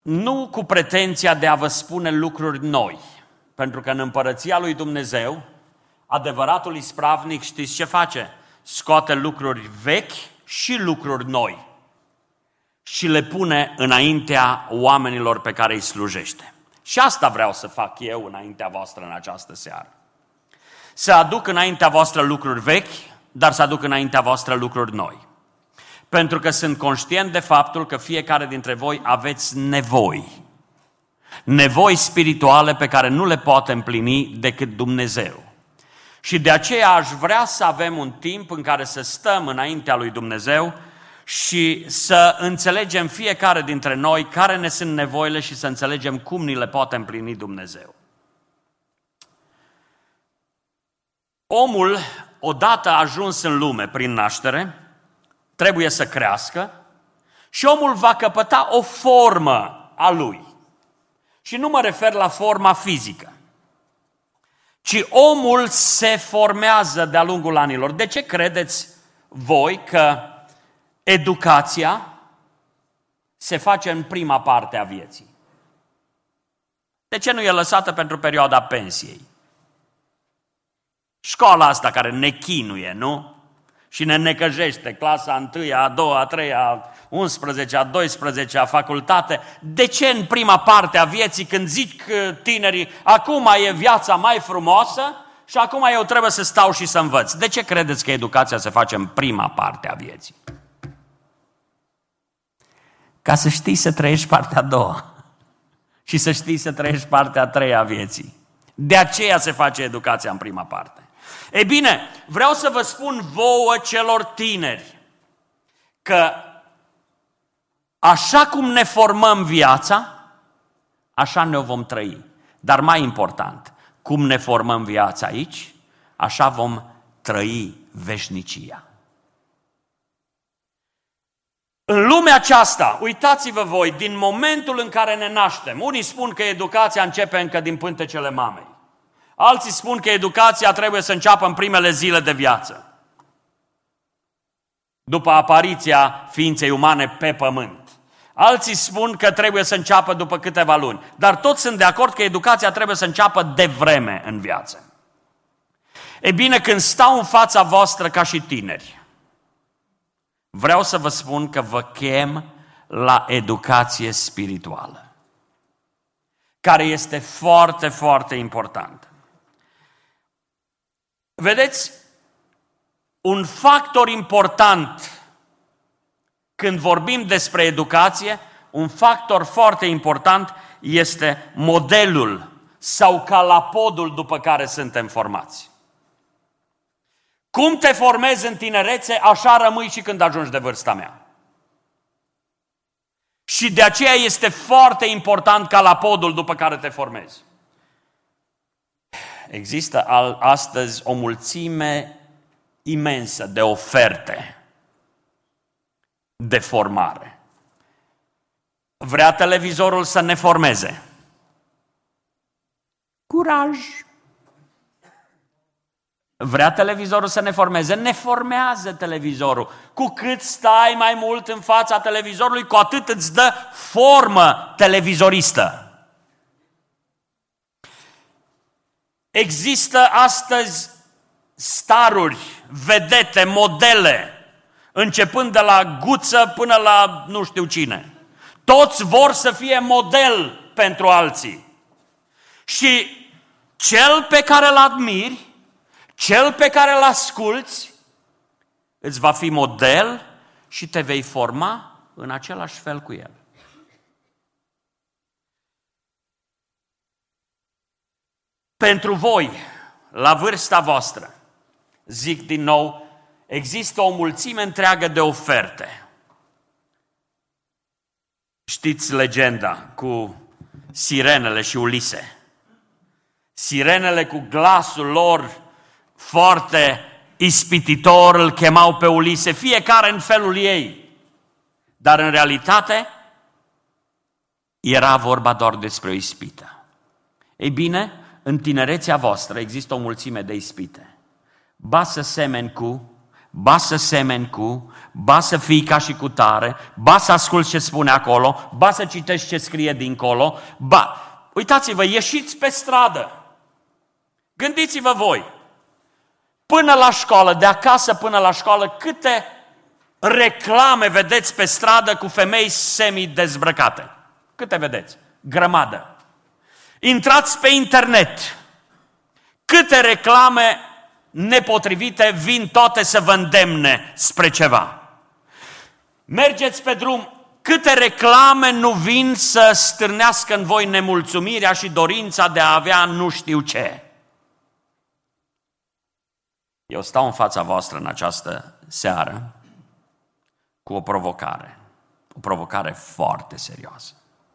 nu cu pretenția de a vă spune lucruri noi, pentru că în împărăția lui Dumnezeu, adevăratul ispravnic, știți ce face? Scoate lucruri vechi și lucruri noi și le pune înaintea oamenilor pe care îi slujește. Și asta vreau să fac eu înaintea voastră în această seară. Să aduc înaintea voastră lucruri vechi, dar să aduc înaintea voastră lucruri noi. Pentru că sunt conștient de faptul că fiecare dintre voi aveți nevoi spirituale pe care nu le poate împlini decât Dumnezeu. Și de aceea aș vrea să avem un timp în care să stăm înaintea lui Dumnezeu și să înțelegem fiecare dintre noi care ne sunt nevoile și să înțelegem cum ni le poate împlini Dumnezeu. Omul, odată ajuns în lume prin naștere, trebuie să crească și omul va căpăta o formă a lui. Și nu mă refer la forma fizică, ci omul se formează de-a lungul anilor. De ce credeți voi că educația se face în prima parte a vieții? De ce nu e lăsată pentru perioada pensiei? Școala asta care ne chinuie, nu? Și ne necăjește, clasa 1, a 2, a 3, a 11, a 12, a facultate. De ce în prima parte a vieții, când zic tinerii, acum e viața mai frumoasă și acum eu trebuie să stau și să învăț? De ce credeți că educația se face în prima parte a vieții? Ca să știi să trăiești partea a doua și să știi să trăiești partea a treia a vieții. De aceea se face educația în prima parte. Ei bine, vreau să vă spun vouă celor tineri că așa cum ne formăm viața, așa ne-o vom trăi. Dar mai important, cum ne formăm viața aici, așa vom trăi veșnicia. În lumea aceasta, uitați-vă voi, din momentul în care ne naștem, unii spun că educația începe încă din pântecele mamei. Alții spun că educația trebuie să înceapă în primele zile de viață, după apariția ființei umane pe pământ. Alții spun că trebuie să înceapă după câteva luni, dar toți sunt de acord că educația trebuie să înceapă devreme în viață. E bine, când stau în fața voastră ca și tineri, vreau să vă spun că vă chem la educație spirituală, care este foarte, foarte importantă. Vedeți, un factor important când vorbim despre educație, un factor foarte important este modelul sau calapodul după care suntem formați. Cum te formezi în tinerețe, așa rămâi și când ajungi de vârsta mea. Și de aceea este foarte important calapodul după care te formezi. Există astăzi o mulțime imensă de oferte de formare. Vrea televizorul să ne formeze. Curaj! Vrea televizorul să ne formeze? Ne formează televizorul. Cu cât stai mai mult în fața televizorului, cu atât îți dă formă televizoristă. Există astăzi staruri, vedete, modele, începând de la Guță până la nu știu cine. Toți vor să fie model pentru alții. Și cel pe care îl admiri, cel pe care îl asculți, îți va fi model și te vei forma în același fel cu el. Pentru voi, la vârsta voastră, zic din nou, există o mulțime întreagă de oferte. Știți legenda cu sirenele și Ulise. Sirenele cu glasul lor foarte ispititor îl chemau pe Ulise, fiecare în felul ei. Dar în realitate era vorba doar despre o ispită. Ei bine, în tinerețea voastră există o mulțime de ispite. Ba să semeni cu, ba să semeni cu, ba să fii ca și cu tare, ba să asculți ce spune acolo, ba să citești ce scrie dincolo, ba... Uitați-vă, ieșiți pe stradă. Gândiți-vă voi, până la școală, de acasă până la școală, câte reclame vedeți pe stradă cu femei semi-dezbrăcate? Câte vedeți? Grămadă. Intrați pe internet. Câte reclame nepotrivite vin toate să vă îndemne spre ceva. Mergeți pe drum, câte reclame nu vin să stârnească în voi nemulțumirea și dorința de a avea nu știu ce. Eu stau în fața voastră în această seară cu o provocare foarte serioasă.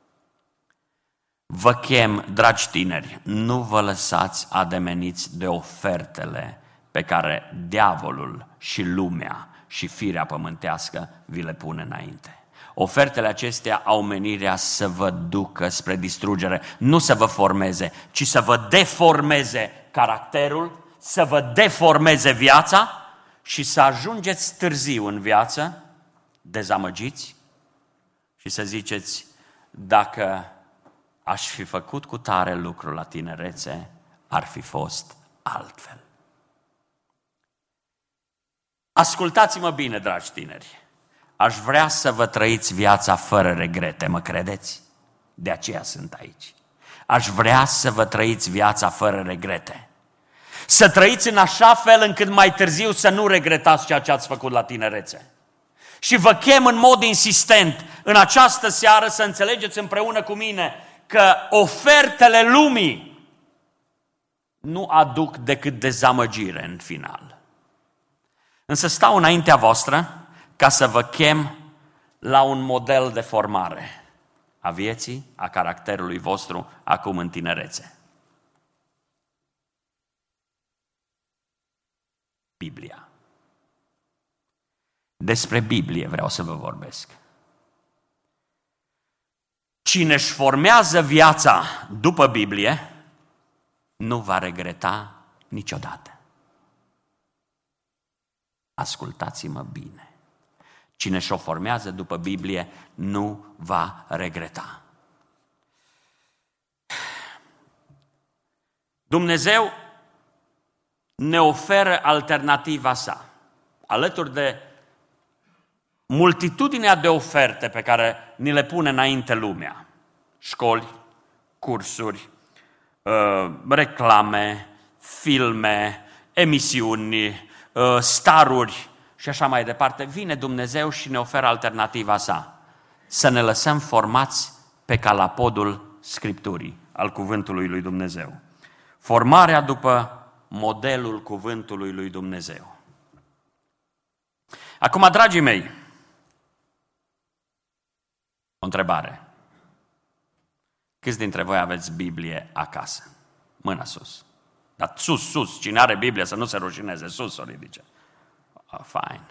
Vă chem, dragi tineri, nu vă lăsați ademeniți de ofertele pe care diavolul și lumea și firea pământească vi le pune înainte. Ofertele acestea au menirea să vă ducă spre distrugere, nu să vă formeze, ci să vă deformeze caracterul, să vă deformeze viața și să ajungeți târziu în viață, dezamăgiți și să ziceți, dacă aș fi făcut cu tare lucru la tinerețe, ar fi fost altfel. Ascultați-mă bine, dragi tineri. Aș vrea să vă trăiți viața fără regrete, mă credeți? De aceea sunt aici. Aș vrea să vă trăiți viața fără regrete. Să trăiți în așa fel încât mai târziu să nu regretați ceea ce ați făcut la tinerețe. Și vă chem în mod insistent în această seară să înțelegeți împreună cu mine că ofertele lumii nu aduc decât dezamăgire în final. Însă stau înaintea voastră ca să vă chem la un model de formare a vieții, a caracterului vostru acum în tinerețe. Biblia. Despre Biblie vreau să vă vorbesc. Cine își formează viața după Biblie, nu va regreta niciodată. Ascultați-mă bine. Cine și-o formează după Biblie nu va regreta. Dumnezeu ne oferă alternativa sa. Alături de multitudinea de oferte pe care ni le pune înainte lumea. Școli, cursuri, reclame, filme, emisiuni, staruri și așa mai departe. Vine Dumnezeu și ne oferă alternativa sa. Să ne lăsăm formați pe calapodul Scripturii, al cuvântului lui Dumnezeu. Formarea după modelul cuvântului lui Dumnezeu. Acum, dragii mei, o întrebare. Câți dintre voi aveți Biblie acasă? Mâna sus. Dar sus. Cine are Biblie să nu se rușineze. Sus o ridice. Fine.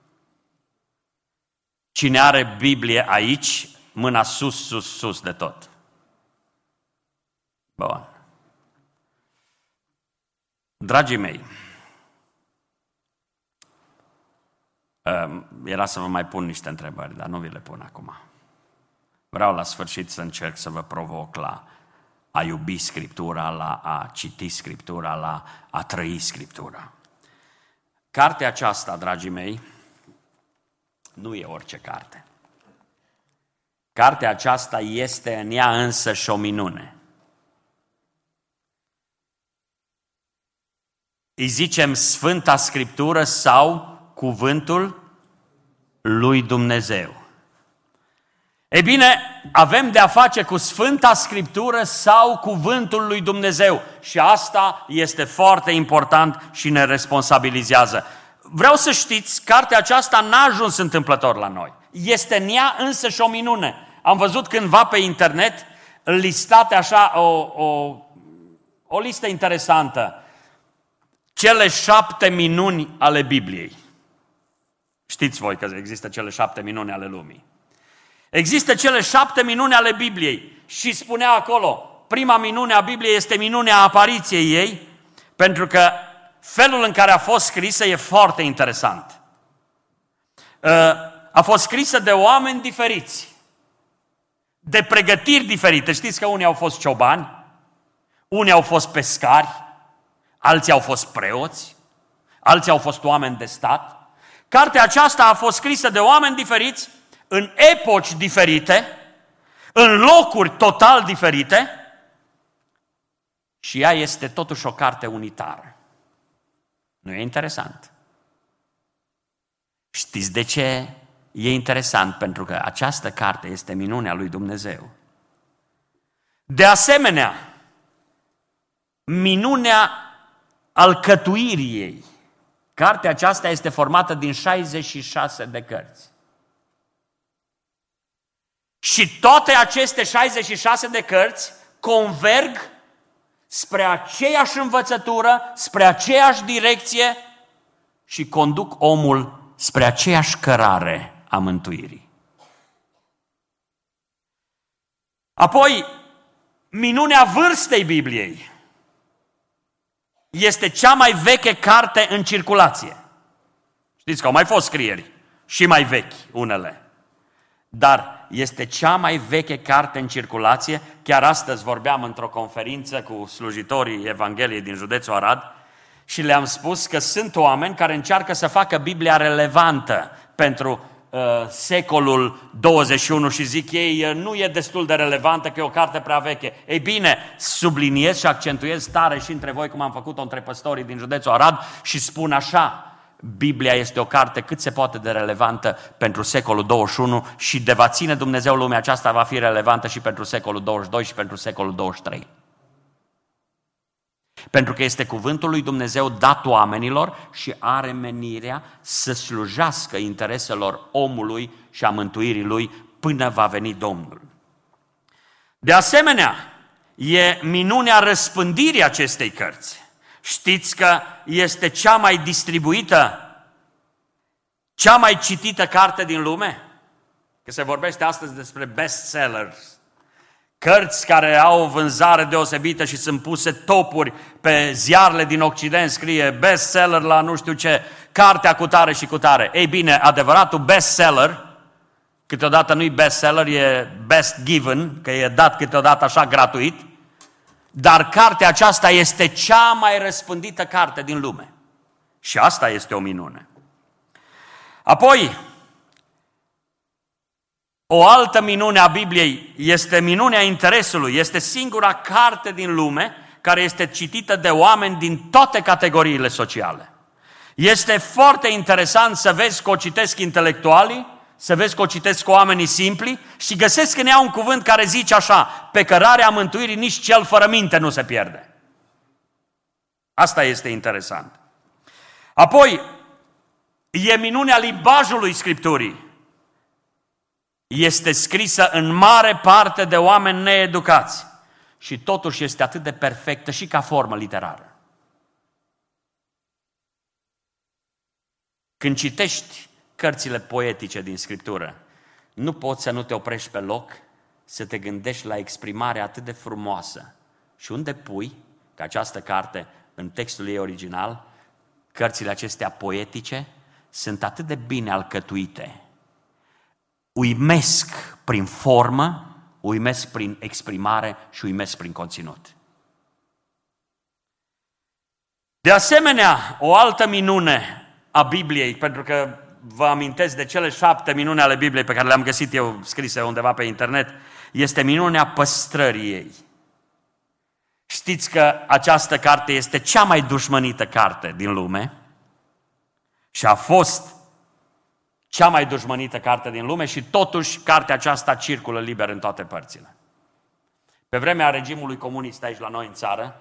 Cine are Biblie aici, mâna sus de tot. Bun. Dragii mei, era să vă mai pun niște întrebări, dar nu vi le pun acum. Vreau la sfârșit să încerc să vă provoc la a iubi Scriptura, la a citi Scriptura, la a trăi Scriptura. Cartea aceasta, dragii mei, nu e orice carte. Cartea aceasta este în ea însă și o minune. Îi zicem Sfânta Scriptură sau Cuvântul lui Dumnezeu. Ei bine, avem de a face cu Sfânta Scriptură sau Cuvântul lui Dumnezeu și asta este foarte important și ne responsabilizează. Vreau să știți, cartea aceasta n-a ajuns întâmplător la noi. Este în ea însă și o minune. Am văzut cândva pe internet listate așa o listă interesantă. Cele 7 minuni ale Bibliei. Știți voi că există cele 7 minuni ale lumii. Există cele 7 minuni ale Bibliei și spunea acolo, prima minune a Bibliei este minunea apariției ei, pentru că felul în care a fost scrisă e foarte interesant. A fost scrisă de oameni diferiți, de pregătiri diferite. Știți că unii au fost ciobani, unii au fost pescari, alții au fost preoți, alții au fost oameni de stat. Cartea aceasta a fost scrisă de oameni diferiți, în epoci diferite, în locuri total diferite, și ea este totuși o carte unitară. Nu e interesant? Știți de ce e interesant? Pentru că această carte este minunea lui Dumnezeu. De asemenea, minunea alcătuirii ei. Cartea aceasta este formată din 66 de cărți. Și toate aceste 66 de cărți converg spre aceeași învățătură, spre aceeași direcție și conduc omul spre aceeași cărare a mântuirii. Apoi, minunea vârstei Bibliei. Este cea mai veche carte în circulație. Știți că au mai fost scrieri și mai vechi unele. Dar este cea mai veche carte în circulație. Chiar astăzi vorbeam într-o conferință cu slujitorii Evangheliei din județul Arad și le-am spus că sunt oameni care încearcă să facă Biblia relevantă pentru secolul 21 și zic ei, nu e destul de relevantă că e o carte prea veche. Ei bine, subliniez și accentuez tare și între voi, cum am făcut-o între păstorii din județul Arad, și spun așa: Biblia este o carte cât se poate de relevantă pentru secolul 21 și de va ține Dumnezeu lumea aceasta va fi relevantă și pentru secolul 22 și pentru secolul 23. Pentru că este cuvântul lui Dumnezeu dat oamenilor și are menirea să slujească intereselor omului și a mântuirii lui până va veni Domnul. De asemenea, e minunea răspândirii acestei cărți. Știți că este cea mai distribuită, cea mai citită carte din lume? Că se vorbește astăzi despre bestsellers. Cărți care au o vânzare deosebită și sunt puse topuri pe ziarele din Occident, scrie bestseller la nu știu ce, cartea cu tare și cu tare. Ei bine, adevăratul bestseller, câteodată nu-i bestseller, e best given, că e dat câteodată așa gratuit, dar cartea aceasta este cea mai răspândită carte din lume. Și asta este o minune. Apoi, o altă minune a Bibliei este minunea interesului. Este singura carte din lume care este citită de oameni din toate categoriile sociale. Este foarte interesant să vezi că o citesc intelectualii, să vezi că o citesc oamenii simpli și găsesc în ea un cuvânt care zice așa: pe cărarea mântuirii nici cel fără minte nu se pierde. Asta este interesant. Apoi, e minunea limbajului Scripturii. Este scrisă în mare parte de oameni needucați și totuși este atât de perfectă și ca formă literară. Când citești cărțile poetice din Scriptură, nu poți să nu te oprești pe loc, să te gândești la exprimarea atât de frumoasă. Și unde pui, că această carte, în textul ei original, cărțile acestea poetice sunt atât de bine alcătuite. Uimesc prin formă, uimesc prin exprimare și uimesc prin conținut. De asemenea, o altă minune a Bibliei, pentru că vă amintesc de cele 7 minuni ale Bibliei pe care le-am găsit eu scrise undeva pe internet, este minunea păstrării ei. Știți că această carte este cea mai dușmănită carte din lume și a fost cea mai dușmănită carte din lume și totuși cartea aceasta circulă liber în toate părțile. Pe vremea regimului comunist aici la noi în țară,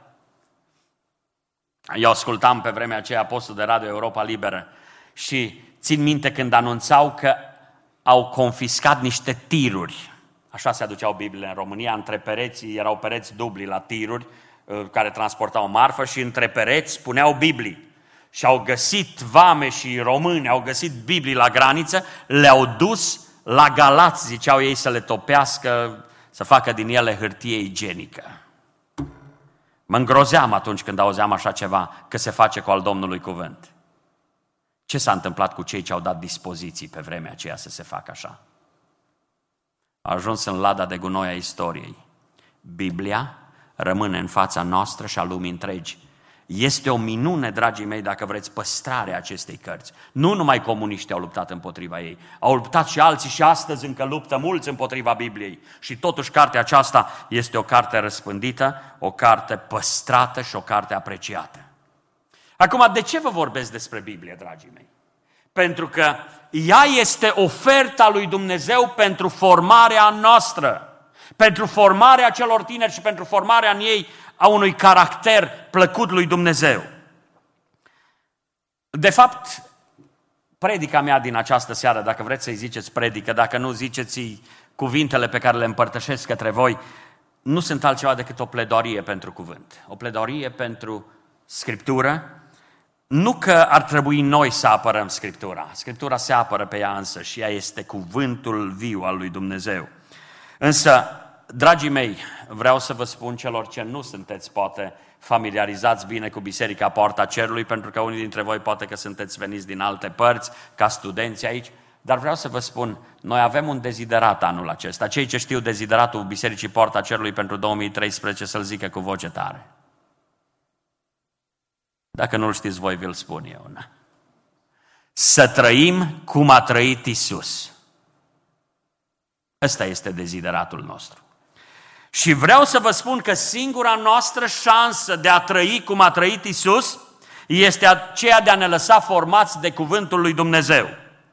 eu ascultam pe vremea aceea postul de radio Europa Liberă și țin minte când anunțau că au confiscat niște tiruri. Așa se aduceau Bibliile în România, între pereți, erau pereți dubli la tiruri care transportau marfă și între pereți puneau Biblii. Și au găsit vame și români, au găsit Biblii la graniță, le-au dus la Galați, ziceau ei, să le topească, să facă din ele hârtie igienică. Mă îngrozeam atunci când auzeam așa ceva, că se face cu al Domnului cuvânt. Ce s-a întâmplat cu cei ce au dat dispoziții pe vremea aceea să se facă așa? A ajuns în lada de gunoi a istoriei. Biblia rămâne în fața noastră și a lumii întregi. Este o minune, dragii mei, dacă vreți, păstrarea acestei cărți. Nu numai comuniștii au luptat împotriva ei, au luptat și alții și astăzi încă luptă mulți împotriva Bibliei. Și totuși cartea aceasta este o carte răspândită, o carte păstrată și o carte apreciată. Acum, de ce vă vorbesc despre Biblie, dragii mei? Pentru că ea este oferta lui Dumnezeu pentru formarea noastră, pentru formarea celor tineri și pentru formarea în ei a unui caracter plăcut lui Dumnezeu. De fapt, predica mea din această seară, dacă vreți să-i ziceți predică, dacă nu ziceți cuvintele pe care le împărtășesc către voi, nu sunt altceva decât o pledoarie pentru cuvânt, o pledoarie pentru Scriptură. Nu că ar trebui noi să apărăm Scriptura. Scriptura se apără pe ea însă și ea este cuvântul viu al lui Dumnezeu. Însă, dragii mei, vreau să vă spun celor ce nu sunteți poate familiarizați bine cu Biserica Poarta Cerului, pentru că unii dintre voi poate că sunteți veniți din alte părți, ca studenți aici, dar vreau să vă spun, noi avem un deziderat anul acesta. Cei ce știu dezideratul Bisericii Poarta Cerului pentru 2013 să-l zică cu voce tare. Dacă nu-l știți voi, vi-l spun eu. Na? Să trăim cum a trăit Iisus. Ăsta este dezideratul nostru. Și vreau să vă spun că singura noastră șansă de a trăi cum a trăit Iisus este aceea de a ne lăsa formați de cuvântul lui Dumnezeu.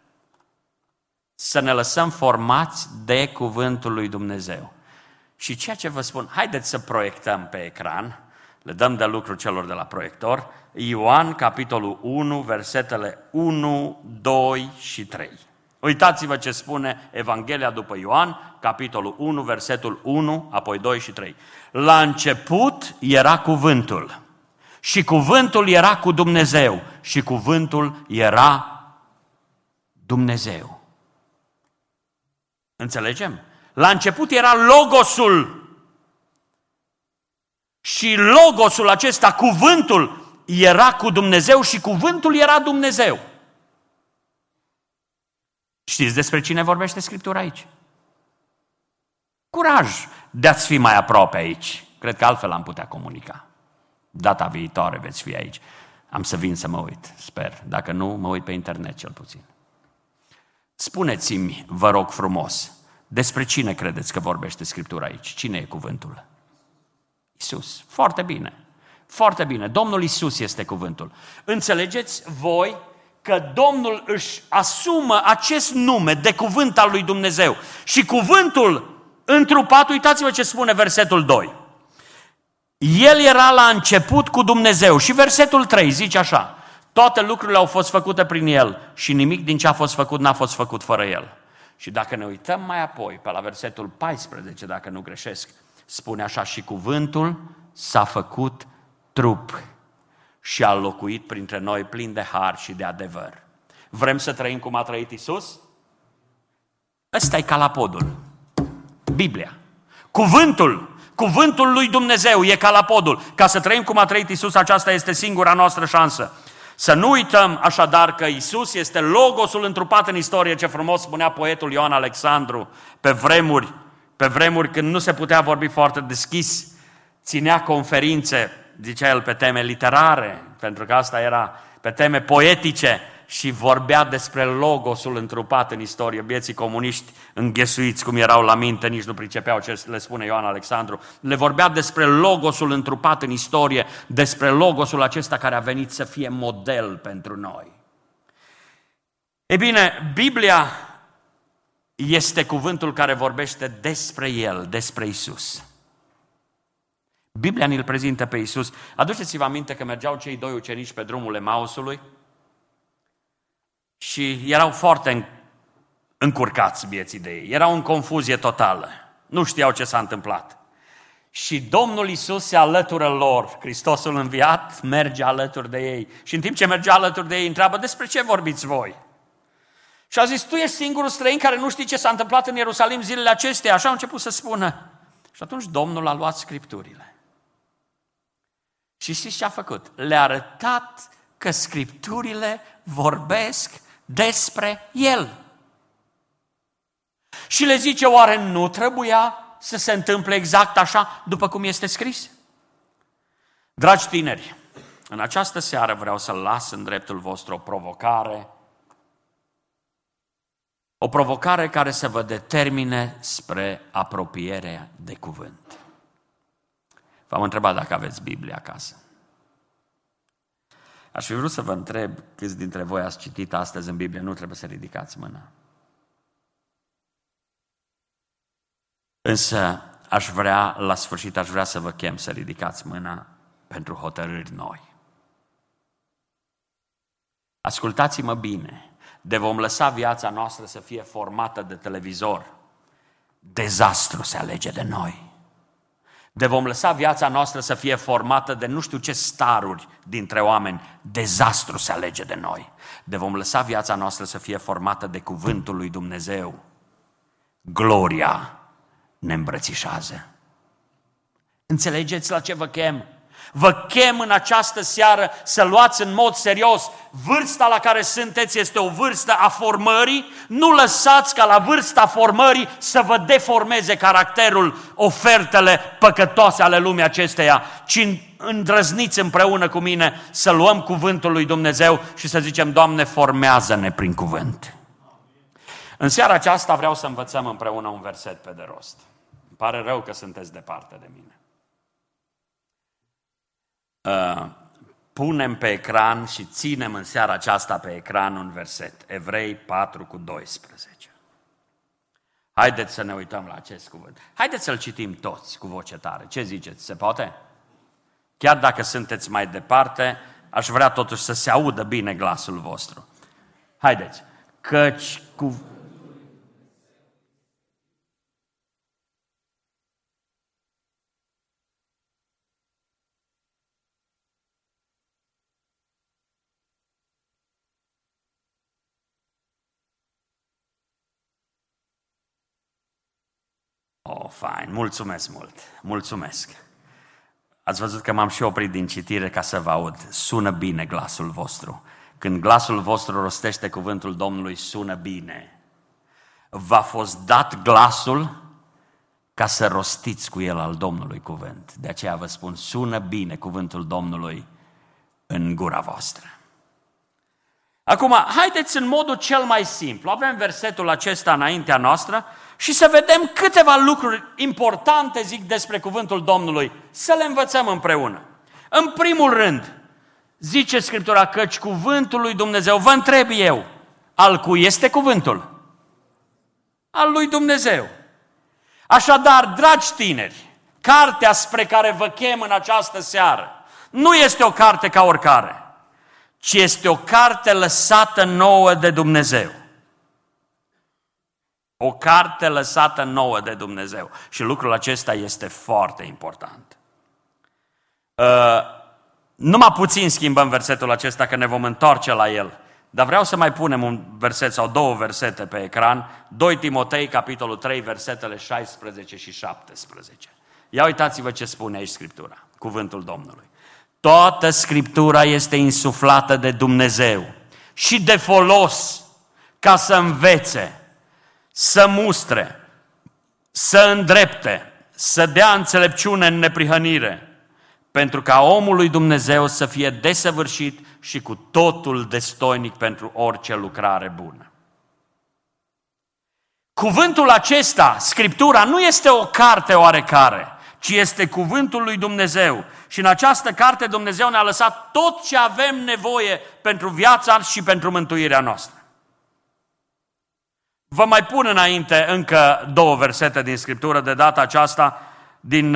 Să ne lăsăm formați de cuvântul lui Dumnezeu. Și ceea ce vă spun, haideți să proiectăm pe ecran, le dăm de lucru celor de la proiector, Ioan, capitolul 1, versetele 1, 2 și 3. Uitați-vă ce spune Evanghelia după Ioan, capitolul 1, versetul 1, apoi 2 și 3. La început era cuvântul și cuvântul era cu Dumnezeu și cuvântul era Dumnezeu. Înțelegem? La început era Logosul și Logosul acesta, cuvântul, era cu Dumnezeu și cuvântul era Dumnezeu. Știți despre cine vorbește Scriptura aici? Curaj de a-ți fi mai aproape aici. Cred că altfel am putea comunica. Data viitoare veți fi aici. Am să vin să mă uit, sper. Dacă nu, mă uit pe internet cel puțin. Spuneți-mi, vă rog frumos, despre cine credeți că vorbește Scriptura aici? Cine e cuvântul? Iisus. Foarte bine. Foarte bine. Domnul Iisus este cuvântul. Înțelegeți voi că Domnul își asumă acest nume de cuvânt al lui Dumnezeu. Și cuvântul întrupat, uitați-vă ce spune versetul 2. El era la început cu Dumnezeu. Și versetul 3 zice așa: toate lucrurile au fost făcute prin El și nimic din ce a fost făcut n-a fost făcut fără El. Și dacă ne uităm mai apoi, pe la versetul 14, dacă nu greșesc, spune așa: și cuvântul s-a făcut trup și a locuit printre noi plin de har și de adevăr. Vrem să trăim cum a trăit Iisus? Ăsta e calapodul. Biblia. Cuvântul lui Dumnezeu e calapodul. Ca să trăim cum a trăit Iisus, aceasta este singura noastră șansă. Să nu uităm așadar că Iisus este Logosul întrupat în istorie, ce frumos spunea poetul Ioan Alexandru, pe vremuri când nu se putea vorbi foarte deschis, ținea conferințe, zicea el, pe teme literare, pentru că asta era pe teme poetice și vorbea despre Logosul întrupat în istorie. Bieții comuniști înghesuiți cum erau la minte, nici nu pricepeau ce le spune Ioan Alexandru. Le vorbea despre Logosul întrupat în istorie, despre Logosul acesta care a venit să fie model pentru noi. Ei bine, Biblia este cuvântul care vorbește despre El, despre Iisus. Biblia ne-l prezintă pe Iisus. Aduceți-vă aminte că mergeau cei doi ucenici pe drumul Emausului și erau foarte încurcați vieții de ei. Erau în confuzie totală. Nu știau ce s-a întâmplat. Și Domnul Iisus se alătură lor. Hristosul înviat merge alături de ei. Și în timp ce merge alături de ei, întreabă: despre ce vorbiți voi? Și a zis: tu ești singurul străin care nu știi ce s-a întâmplat în Ierusalim zilele acestea. Așa au început să spună. Și atunci Domnul a luat Scripturile Și știți ce a făcut? Le-a arătat că Scripturile vorbesc despre El. Și le zice, oare nu trebuia să se întâmple exact așa după cum este scris? Dragi tineri, în această seară vreau să las în dreptul vostru o provocare care să vă determine spre apropierea de cuvânt. V-am întrebat dacă aveți Biblie acasă. Aș fi vrut să vă întreb câți dintre voi ați citit astăzi în Biblie, nu trebuie să ridicați mâna. Însă la sfârșit aș vrea să vă chem să ridicați mâna pentru hotărâri noi. Ascultați-mă bine, de vom lăsa viața noastră să fie formată de televizor, dezastru se alege de noi. De vom lăsa viața noastră să fie formată de nu știu ce staruri dintre oameni, dezastru se alege de noi. De vom lăsa viața noastră să fie formată de cuvântul lui Dumnezeu, gloria ne îmbrățișează. Înțelegeți la ce vă chem? Vă chem în această seară să luați în mod serios. Vârsta la care sunteți este o vârstă a formării. Nu lăsați ca la vârsta formării să vă deformeze caracterul, ofertele păcătoase ale lumii acesteia, ci îndrăzniți împreună cu mine să luăm cuvântul lui Dumnezeu și să zicem, Doamne, formează-ne prin cuvânt. În seara aceasta vreau să învățăm împreună un verset pe de rost. Îmi pare rău că sunteți departe de mine. Punem pe ecran și ținem în seara aceasta pe ecran un verset. Evrei 4:12. Haideți să ne uităm la acest cuvânt. Haideți să-l citim toți cu voce tare. Ce ziceți? Se poate? Chiar dacă sunteți mai departe, aș vrea totuși să se audă bine glasul vostru. Haideți. Căci fain, mulțumesc mult, mulțumesc. Ați văzut că m-am și oprit din citire ca să vă aud. Sună bine glasul vostru. Când glasul vostru rostește cuvântul Domnului, sună bine. V-a fost dat glasul ca să rostiți cu el al Domnului cuvânt. De aceea vă spun, sună bine cuvântul Domnului în gura voastră. Acum, haideți în modul cel mai simplu. Avem versetul acesta înaintea noastră și să vedem câteva lucruri importante, zic, despre cuvântul Domnului. Să le învățăm împreună. În primul rând, zice Scriptura, căci cuvântul lui Dumnezeu, vă întreb eu, al cui este cuvântul? Al lui Dumnezeu. Așadar, dragi tineri, cartea spre care vă chem în această seară nu este o carte ca oricare, ci este o carte lăsată nouă de Dumnezeu. O carte lăsată nouă de Dumnezeu. Și lucrul acesta este foarte important. Numai puțin schimbăm versetul acesta, că ne vom întoarce la el. Dar vreau să mai punem un verset sau două versete pe ecran. 2 Timotei, capitolul 3, versetele 16 și 17. Ia uitați-vă ce spune aici Scriptura, cuvântul Domnului. Toată Scriptura este insuflată de Dumnezeu și de folos ca să învețe, să mustre, să îndrepte, să dea înțelepciune în neprihănire, pentru ca omul lui Dumnezeu să fie desăvârșit și cu totul destoinic pentru orice lucrare bună. Cuvântul acesta, Scriptura, nu este o carte oarecare, ci este cuvântul lui Dumnezeu. Și în această carte Dumnezeu ne-a lăsat tot ce avem nevoie pentru viața și pentru mântuirea noastră. Vă mai pun înainte încă două versete din Scriptură, de data aceasta din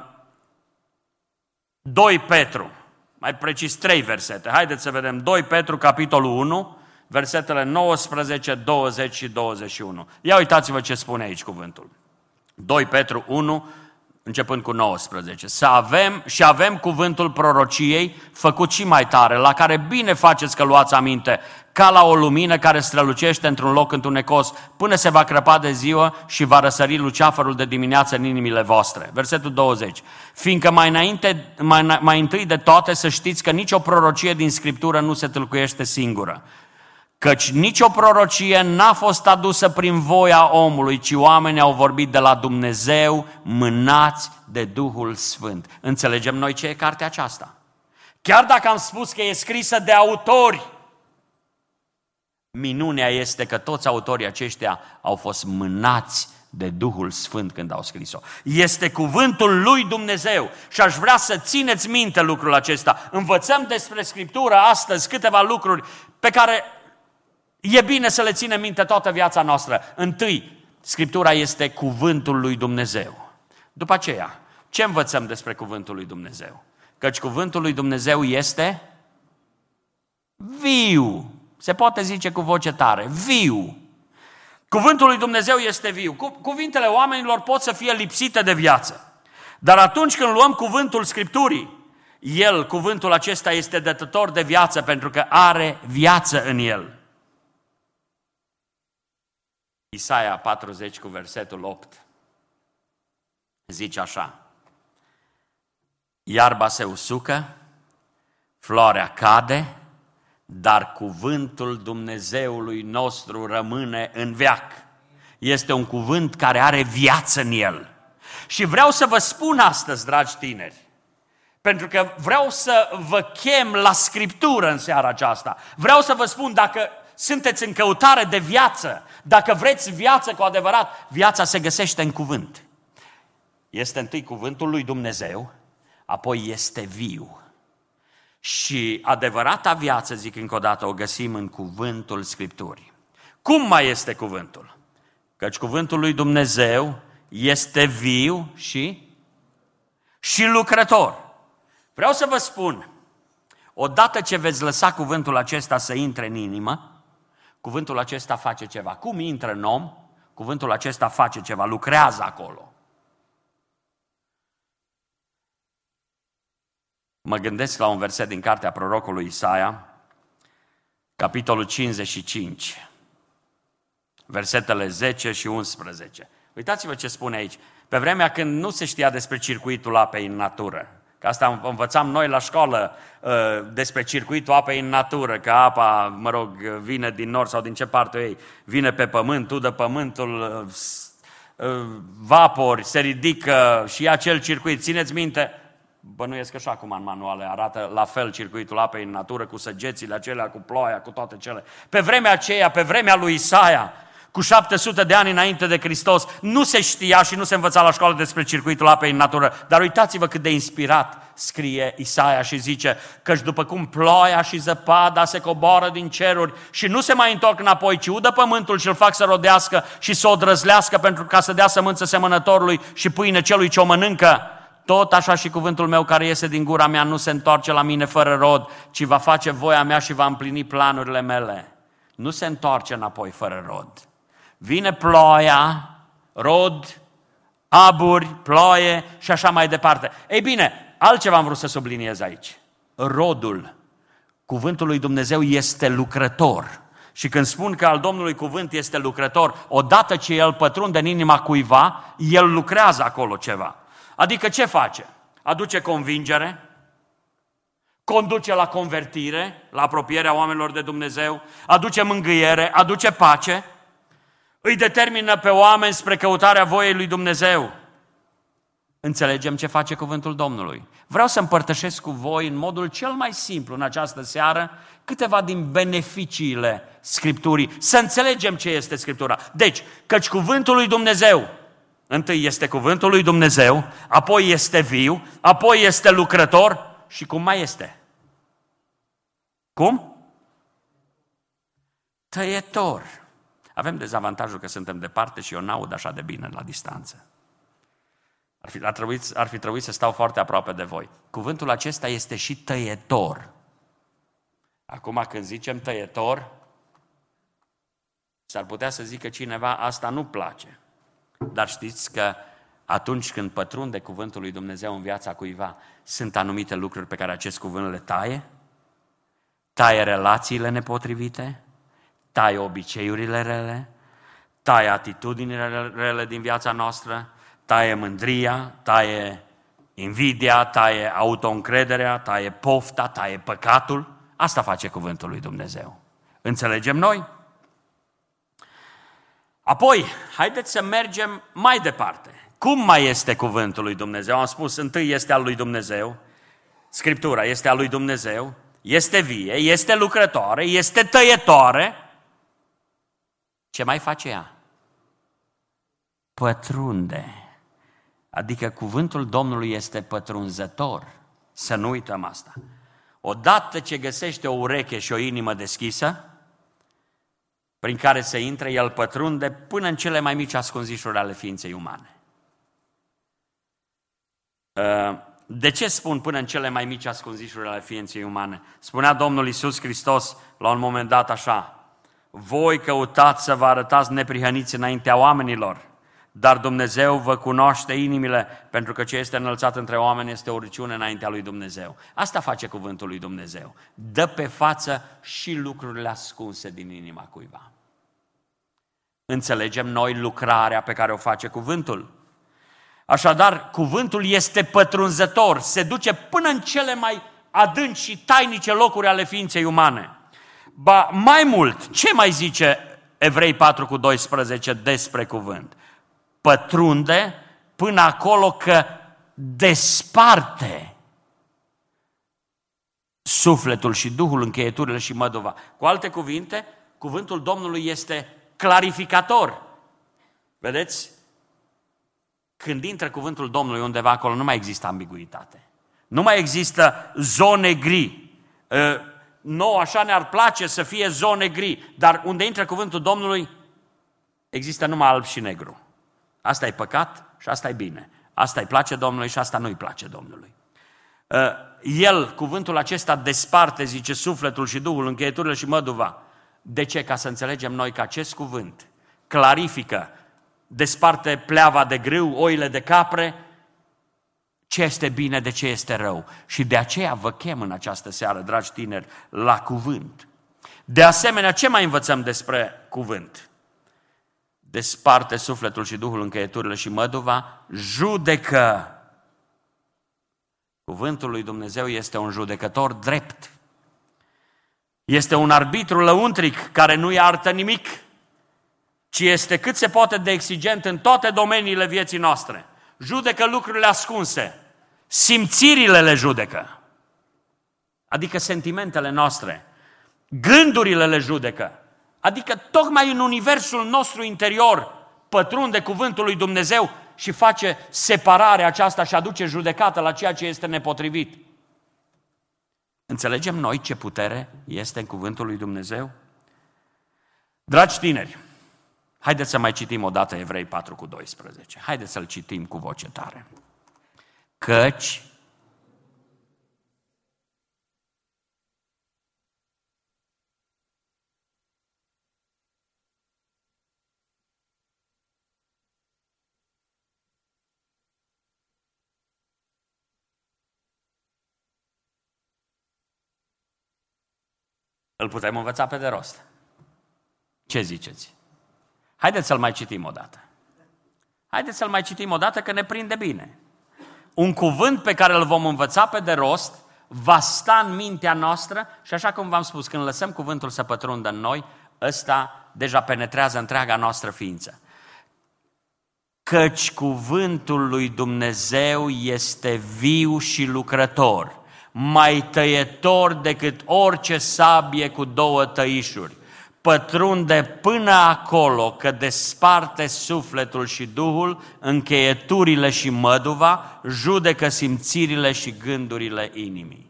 2 Petru, mai precis 3 versete. Haideți să vedem 2 Petru, capitolul 1, versetele 19, 20 și 21. Ia uitați-vă ce spune aici cuvântul. 2 Petru 1, începând cu 19. Și avem cuvântul prorociei, făcut și mai tare, la care bine faceți că luați aminte, ca la o lumină care strălucește într-un loc întunecos, până se va crăpa de ziua și va răsări luceafărul de dimineață în inimile voastre. Versetul 20. Fiindcă mai întâi de toate să știți că nicio prorocie din Scriptură nu se tâlcuiește singură. Căci nicio prorocie n-a fost adusă prin voia omului, ci oamenii au vorbit de la Dumnezeu, mânați de Duhul Sfânt. Înțelegem noi ce e cartea aceasta? Chiar dacă am spus că e scrisă de autori, minunea este că toți autorii aceștia au fost mânați de Duhul Sfânt când au scris-o. Este cuvântul lui Dumnezeu și aș vrea să țineți minte lucrul acesta. Învățăm despre Scriptură astăzi câteva lucruri pe care e bine să le ținem minte toată viața noastră. Întâi, Scriptura este cuvântul lui Dumnezeu. După aceea, ce învățăm despre cuvântul lui Dumnezeu? Căci cuvântul lui Dumnezeu este viu. Se poate zice cu voce tare, viu. Cuvântul lui Dumnezeu este viu. Cuvintele oamenilor pot să fie lipsite de viață. Dar atunci când luăm cuvântul Scripturii, cuvântul acesta este dătător de viață pentru că are viață în el. Isaia 40 cu versetul 8 zice așa: iarba se usucă, floarea cade, dar cuvântul Dumnezeului nostru rămâne în veac. Este un cuvânt care are viață în el. Și vreau să vă spun astăzi, dragi tineri, pentru că vreau să vă chem la Scriptură în seara aceasta. Vreau să vă spun, dacă sunteți în căutare de viață, dacă vreți viață cu adevărat, viața se găsește în cuvânt. Este întâi cuvântul lui Dumnezeu, apoi este viu. Și adevărata viață, zic încă o dată, o găsim în cuvântul Scripturii. Cum mai este cuvântul? Căci cuvântul lui Dumnezeu este viu și lucrător. Vreau să vă spun, odată ce veți lăsa cuvântul acesta să intre în inimă, cuvântul acesta face ceva. Cum intră în om, cuvântul acesta face ceva, lucrează acolo. Mă gândesc la un verset din cartea prorocului Isaia, capitolul 55, versetele 10 și 11. Uitați-vă ce spune aici. Pe vremea când nu se știa despre circuitul apei în natură, că asta învățam noi la școală despre circuitul apei în natură, că apa, vine din nord sau din ce parte ei, vine pe pământ, udă pământul, vapori, se ridică și acel circuit. Țineți minte, bănuiesc că și acum în manuale arată la fel circuitul apei în natură, cu săgețile acelea, cu ploaia, cu toate cele. Pe vremea aceea, pe vremea lui Isaia, cu 700 de ani înainte de Hristos, nu se știa și nu se învăța la școală despre circuitul apei în natură. Dar uitați-vă cât de inspirat scrie Isaia și zice: căci după cum ploaia și zăpada se coboară din ceruri și nu se mai întorc înapoi, ci udă pământul și îl fac să rodească și să o drăzlească pentru ca să dea sămânță semănătorului și pâine celui ce o mănâncă, tot așa și cuvântul meu care iese din gura mea nu se întoarce la mine fără rod, ci va face voia mea și va împlini planurile mele. Nu se întoarce înapoi fără rod. Vine ploaia, rod, aburi, ploaie și așa mai departe. Ei bine, altceva am vrut să subliniez aici. Rodul, cuvântul lui Dumnezeu este lucrător. Și când spun că al Domnului cuvânt este lucrător, odată ce el pătrunde în inima cuiva, el lucrează acolo ceva. Adică ce face? Aduce convingere, conduce la convertire, la apropierea oamenilor de Dumnezeu, aduce mângâiere, aduce pace, îi determină pe oameni spre căutarea voiei lui Dumnezeu. Înțelegem ce face cuvântul Domnului. Vreau să împărtășesc cu voi în modul cel mai simplu în această seară câteva din beneficiile Scripturii. Să înțelegem ce este Scriptura. Deci, căci cuvântul lui Dumnezeu, întâi este cuvântul lui Dumnezeu, apoi este viu, apoi este lucrător și cum mai este? Cum? Tăietor. Avem dezavantajul că suntem departe și eu n-aud așa de bine la distanță. Ar fi trebuit să stau foarte aproape de voi. Cuvântul acesta este și tăietor. Acum când zicem tăietor, s-ar putea să zică cineva, asta nu place. Dar știți că atunci când pătrunde cuvântul lui Dumnezeu în viața cuiva, sunt anumite lucruri pe care acest cuvânt le taie, taie relațiile nepotrivite, taie obiceiurile rele, taie atitudinile rele din viața noastră, taie mândria, taie invidia, taie autoîncrederea, taie pofta, taie păcatul. Asta face cuvântul lui Dumnezeu. Înțelegem noi? Apoi, haideți să mergem mai departe. Cum mai este cuvântul lui Dumnezeu? Am spus, întâi este al lui Dumnezeu, Scriptura este al lui Dumnezeu, este vie, este lucrătoare, este tăietoare. Ce mai face ea? Pătrunde. Adică cuvântul Domnului este pătrunzător. Să nu uităm asta. Odată ce găsește o ureche și o inimă deschisă, prin care să intre, el pătrunde până în cele mai mici ascunzișuri ale ființei umane. De ce spun până în cele mai mici ascunzișuri ale ființei umane? Spunea Domnul Iisus Hristos la un moment dat așa: voi căutați să vă arătați neprihăniți înaintea oamenilor, dar Dumnezeu vă cunoaște inimile, pentru că ce este înălțat între oameni este o urciune înaintea lui Dumnezeu. Asta face cuvântul lui Dumnezeu. Dă pe față și lucrurile ascunse din inima cuiva. Înțelegem noi lucrarea pe care o face cuvântul. Așadar, cuvântul este pătrunzător, se duce până în cele mai adânci și tainice locuri ale ființei umane. Ba, mai mult, ce mai zice Evrei 4:12 despre cuvânt? Pătrunde până acolo că desparte sufletul și duhul, încheieturile și măduva. Cu alte cuvinte, cuvântul Domnului este clarificator. Vedeți? Când intră cuvântul Domnului undeva acolo, nu mai există ambiguitate. Nu mai există zone gri. Nouă așa ne-ar place să fie zone gri, dar unde intră cuvântul Domnului, există numai alb și negru. Asta e păcat și asta e bine. Asta îi place Domnului și asta nu îi place Domnului. El, cuvântul acesta, desparte, zice, sufletul și duhul, încheieturile și măduva. De ce? Ca să înțelegem noi că acest cuvânt clarifică, desparte pleava de grâu, oile de capre, ce este bine, de ce este rău. Și de aceea vă chem în această seară, dragi tineri, la cuvânt. De asemenea, ce mai învățăm despre cuvânt? Desparte sufletul și duhul, încheieturile și măduva, judecă. Cuvântul lui Dumnezeu este un judecător drept. Este un arbitru lăuntric care nu iartă nimic, ci este cât se poate de exigent în toate domeniile vieții noastre. Judecă lucrurile ascunse, simțirile le judecă, adică sentimentele noastre, gândurile le judecă, adică tocmai în universul nostru interior pătrunde cuvântul lui Dumnezeu și face separarea aceasta și aduce judecată la ceea ce este nepotrivit. Înțelegem noi ce putere este în cuvântul lui Dumnezeu? Dragi tineri, haideți să mai citim o dată Evrei 4:12. Haideți să-l citim cu voce tare. Căci îl putem învăța pe de rost. Ce ziceți? Haideți să-l mai citim o dată. Haideți să-l mai citim o dată că ne prinde bine. Un cuvânt pe care îl vom învăța pe de rost va sta în mintea noastră și așa cum v-am spus, când lăsăm cuvântul să pătrundă în noi, ăsta deja penetrează întreaga noastră ființă. Căci cuvântul lui Dumnezeu este viu și lucrător, mai tăietor decât orice sabie cu două tăișuri. Pătrunde până acolo că desparte sufletul și duhul, încheieturile și măduva, judecă simțirile și gândurile inimii.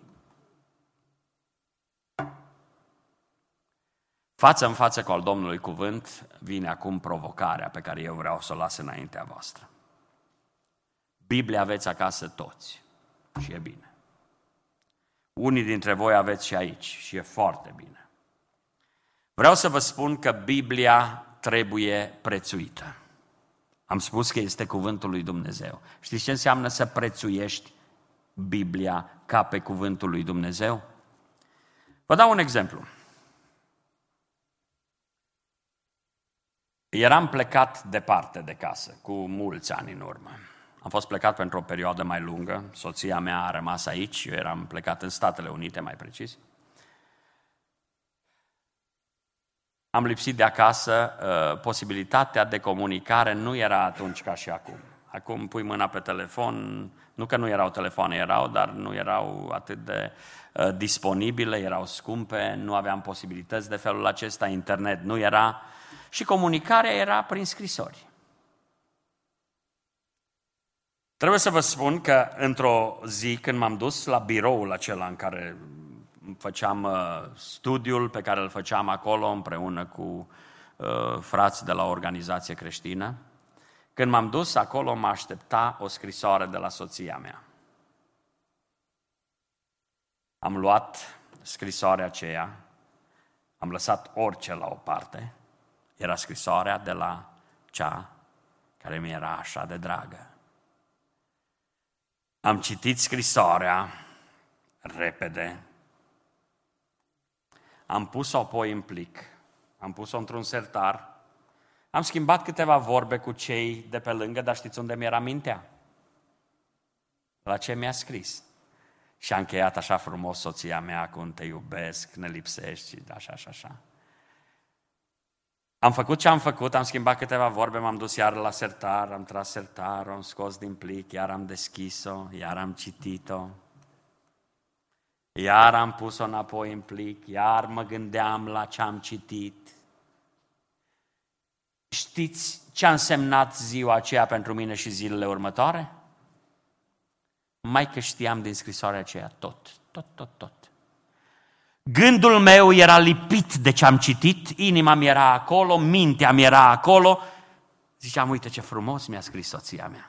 Față în față cu al Domnului cuvânt vine acum provocarea pe care eu vreau să o las înaintea voastră. Biblia aveți acasă toți și e bine. Unii dintre voi aveți și aici și e foarte bine. Vreau să vă spun că Biblia trebuie prețuită. Am spus că este cuvântul lui Dumnezeu. Știți ce înseamnă să prețuiești Biblia ca pe cuvântul lui Dumnezeu? Vă dau un exemplu. Eram plecat departe de casă, cu mulți ani în urmă. Am fost plecat pentru o perioadă mai lungă, soția mea a rămas aici, eu eram plecat în Statele Unite, mai precis. Am lipsit de acasă, posibilitatea de comunicare nu era atunci ca și acum. Acum pui mâna pe telefon, nu că nu erau telefoane, erau, dar nu erau atât de disponibile, erau scumpe, nu aveam posibilități de felul acesta, internet nu era și comunicarea era prin scrisori. Trebuie să vă spun că într-o zi când m-am dus la biroul acela în care făceam studiul pe care îl făceam acolo împreună cu frați de la o organizație creștină, când m-am dus acolo mă aștepta o scrisoare de la soția mea. Am luat scrisoarea aceea, am lăsat orice la o parte, era scrisoarea de la cea care mi era așa de dragă. Am citit scrisoarea repede, am pus-o apoi în plic, am pus-o într-un sertar, am schimbat câteva vorbe cu cei de pe lângă, dar știți unde mi-era mintea? La ce mi-a scris. Și a încheiat așa frumos soția mea cu un te iubesc, ne lipsești și așa. Am făcut ce am făcut, am schimbat câteva vorbe, m-am dus iar la sertar, am tras sertarul, am scos din plic, iar am deschis-o, iar am citit-o. Iar am pus-o înapoi în plic, iar mă gândeam la ce am citit. Știți ce a însemnat ziua aceea pentru mine și zilele următoare? Mai că știam din scrisoarea aceea tot. Gândul meu era lipit de ce am citit, inima mi era acolo, mintea mi era acolo. Ziceam, uite ce frumos mi-a scris soția mea.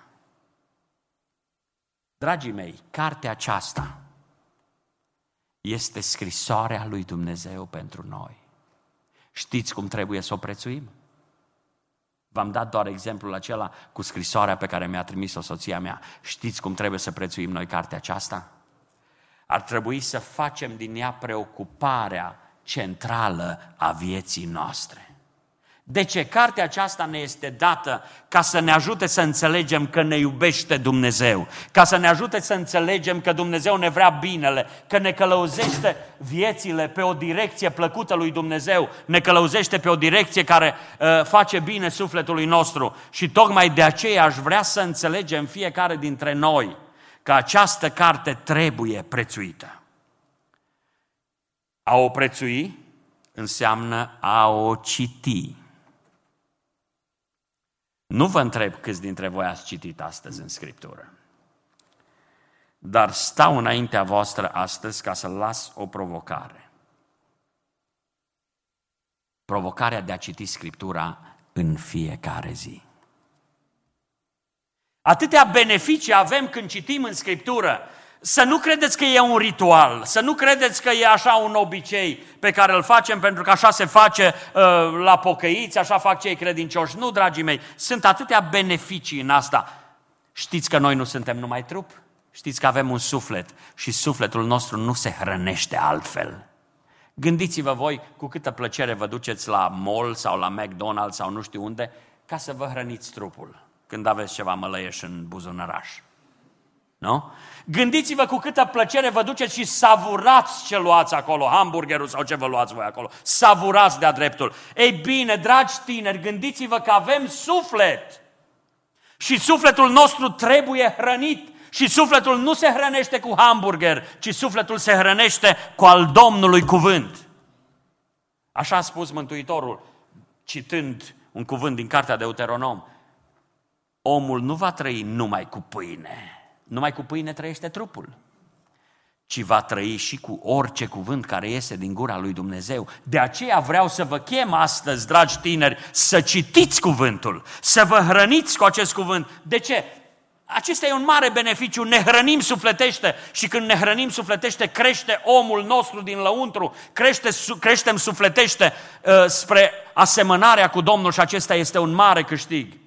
Dragii mei, cartea aceasta este scrisoarea lui Dumnezeu pentru noi. Știți cum trebuie să o prețuim? V-am dat doar exemplul acela cu scrisoarea pe care mi-a trimis-o soția mea. Știți cum trebuie să prețuim noi cartea aceasta? Ar trebui să facem din ea preocuparea centrală a vieții noastre. De ce? Cartea aceasta ne este dată ca să ne ajute să înțelegem că ne iubește Dumnezeu, ca să ne ajute să înțelegem că Dumnezeu ne vrea binele, că ne călăuzește viețile pe o direcție plăcută lui Dumnezeu, ne călăuzește pe o direcție care face bine sufletului nostru. Și tocmai de aceea aș vrea să înțelegem fiecare dintre noi că această carte trebuie prețuită. A o prețui înseamnă a o citi. Nu vă întreb câți dintre voi ați citit astăzi în Scriptură, dar stau înaintea voastră astăzi ca să las o provocare. Provocarea de a citi Scriptura în fiecare zi. Atâtea beneficii avem când citim în Scriptură. Să nu credeți că e un ritual, să nu credeți că e așa un obicei pe care îl facem pentru că așa se face la pocăiți, așa fac cei credincioși. Nu, dragii mei, sunt atâtea beneficii în asta. Știți că noi nu suntem numai trup? Știți că avem un suflet și sufletul nostru nu se hrănește altfel. Gândiți-vă voi cu câtă plăcere vă duceți la mall sau la McDonald's sau nu știu unde ca să vă hrăniți trupul când aveți ceva mălăieș în buzunăraș. Nu? Gândiți-vă cu câtă plăcere vă duceți și savurați ce luați acolo, hamburgerul sau ce vă luați voi acolo. Savurați de-a dreptul. Ei bine, dragi tineri, gândiți-vă că avem suflet. Și sufletul nostru trebuie hrănit. Și sufletul nu se hrănește cu hamburger, ci sufletul se hrănește cu al Domnului cuvânt. Așa a spus Mântuitorul, citând un cuvânt din cartea Deuteronom. Omul nu va trăi numai cu pâine. Numai cu pâine trăiește trupul, ci va trăi și cu orice cuvânt care iese din gura lui Dumnezeu. De aceea vreau să vă chem astăzi, dragi tineri, să citiți cuvântul, să vă hrăniți cu acest cuvânt. De ce? Acesta e un mare beneficiu, ne hrănim sufletește și când ne hrănim sufletește crește omul nostru din lăuntru, creștem sufletește spre asemănarea cu Domnul și acesta este un mare câștig.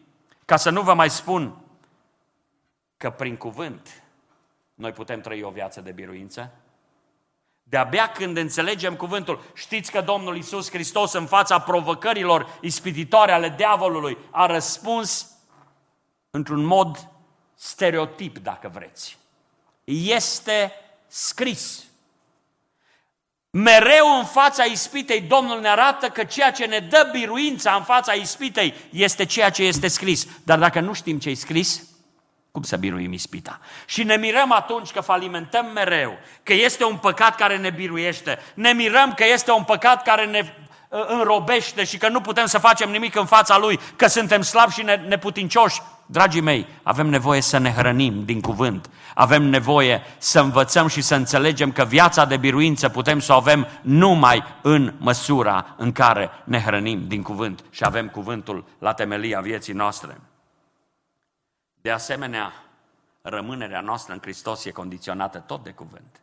Ca să nu vă mai spun că prin cuvânt noi putem trăi o viață de biruință. De-abia când înțelegem cuvântul, știți că Domnul Iisus Hristos în fața provocărilor ispititoare ale diavolului a răspuns într-un mod stereotip, dacă vreți. Este scris. Mereu în fața ispitei Domnul ne arată că ceea ce ne dă biruința în fața ispitei este ceea ce este scris. Dar dacă nu știm ce e scris, cum să biruim ispita? Și ne mirăm atunci că falimentăm mereu, că este un păcat care ne biruiește. Ne mirăm că este un păcat care ne înrobește și că nu putem să facem nimic în fața Lui, că suntem slabi și neputincioși. Dragii mei, avem nevoie să ne hrănim din cuvânt. Avem nevoie să învățăm și să înțelegem că viața de biruință putem să o avem numai în măsura în care ne hrănim din cuvânt și avem cuvântul la temelia vieții noastre. De asemenea, rămânerea noastră în Hristos e condiționată tot de cuvânt.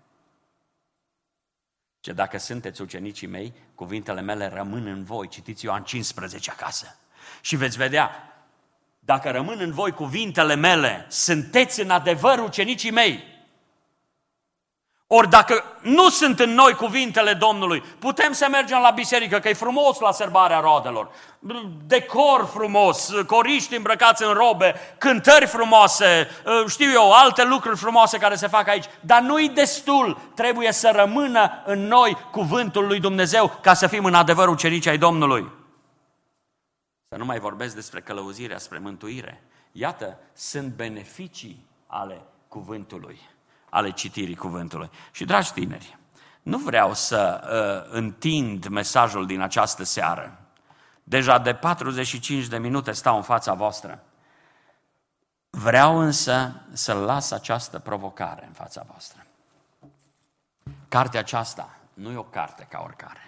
Ce dacă sunteți ucenicii mei, cuvintele mele rămân în voi. Citiți Ioan 15 acasă. Și veți vedea, dacă rămân în voi cuvintele mele, sunteți în adevăr ucenicii mei. Ori dacă nu sunt în noi cuvintele Domnului, putem să mergem la biserică, că e frumos la sărbarea roadelor, decor frumos, coriști îmbrăcați în robe, cântări frumoase, știu eu, alte lucruri frumoase care se fac aici, dar nu-i destul, trebuie să rămână în noi cuvântul lui Dumnezeu ca să fim în adevăr ucenici ai Domnului. Să nu mai vorbesc despre călăuzirea spre mântuire. Iată, sunt beneficii ale cuvântului, ale citirii cuvântului. Și, dragi tineri, nu vreau să întind mesajul din această seară. Deja de 45 de minute stau în fața voastră. Vreau însă să las această provocare în fața voastră. Cartea aceasta nu e o carte ca oricare.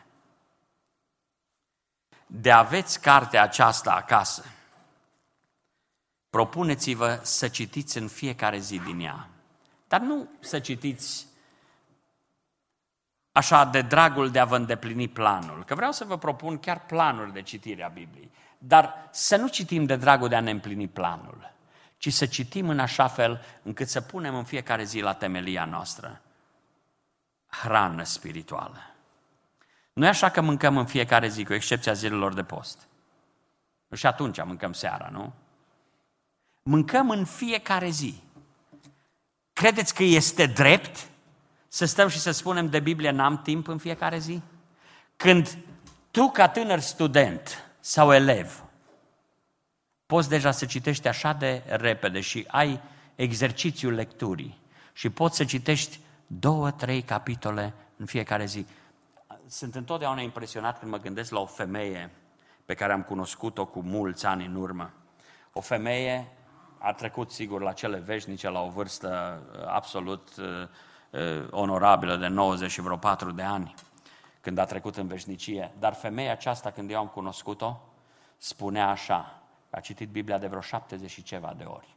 De aveți cartea aceasta acasă, propuneți-vă să citiți în fiecare zi din ea. Dar nu să citiți așa de dragul de a vă îndeplini planul, că vreau să vă propun chiar planuri de citire a Bibliei, dar să nu citim de dragul de a ne împlini planul, ci să citim în așa fel încât să punem în fiecare zi la temelia noastră hrană spirituală. Nu e așa că mâncăm în fiecare zi, cu excepția zilelor de post. Și atunci mâncăm seara, nu? Mâncăm în fiecare zi. Credeți că este drept să stăm și să spunem de Biblie n-am timp în fiecare zi? Când tu, ca tânăr student sau elev, poți deja să citești așa de repede și ai exercițiul lecturii și poți să citești 2-3 capitole în fiecare zi. Sunt întotdeauna impresionat când mă gândesc la o femeie pe care am cunoscut-o cu mulți ani în urmă. O femeie a trecut, sigur, la cele veșnice, la o vârstă absolut onorabilă de 90 și vreo 4 de ani, când a trecut în veșnicie. Dar femeia aceasta, când eu am cunoscut-o, spunea așa, a citit Biblia de vreo 70 și ceva de ori.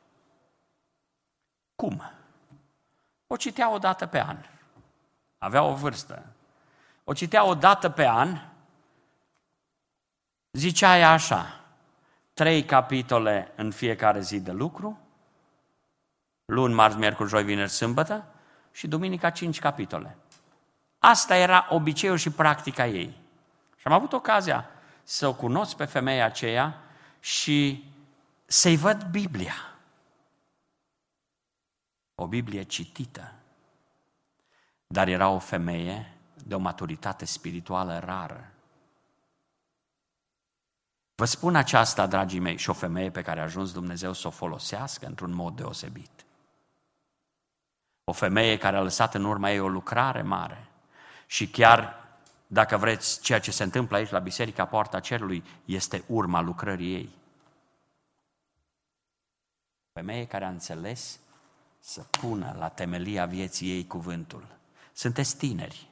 Cum? O citea o dată pe an. Avea o vârstă. O citea o dată pe an, zicea ea așa, 3 capitole în fiecare zi de lucru, luni, marți, miercuri, joi, vineri, sâmbătă și duminica 5 capitole. Asta era obiceiul și practica ei. Și am avut ocazia să o cunosc pe femeia aceea și să-i văd Biblia. O Biblie citită. Dar era o femeie de o maturitate spirituală rară. Vă spun aceasta, dragii mei, și o femeie pe care a ajuns Dumnezeu să o folosească într-un mod deosebit. O femeie care a lăsat în urma ei o lucrare mare și chiar, dacă vreți, ceea ce se întâmplă aici la Biserica Poarta Cerului este urma lucrării ei. O femeie care a înțeles să pună la temelia vieții ei cuvântul. Sunteți tineri.